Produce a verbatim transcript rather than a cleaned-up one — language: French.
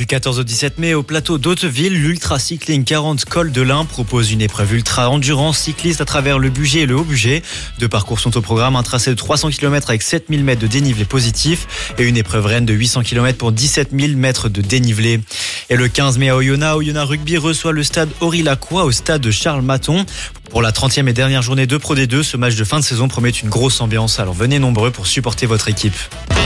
Du quatorze au dix-sept mai, au plateau d'Hauteville, l'Ultra Cycling quarante Col de l'Ain propose une épreuve ultra endurance cycliste à travers le Bugey et le Haut-Bugey. Deux parcours sont au programme, un tracé de trois cents kilomètres avec sept mille mètres de dénivelé positif et une épreuve reine de huit cents kilomètres pour dix-sept mille mètres de dénivelé. Et le quinze mai à Oyonnax, Oyonnax Rugby reçoit le stade Aurillacois au stade Charles Maton. Pour la trentième et dernière journée de Pro D deux, ce match de fin de saison promet une grosse ambiance, alors venez nombreux pour supporter votre équipe.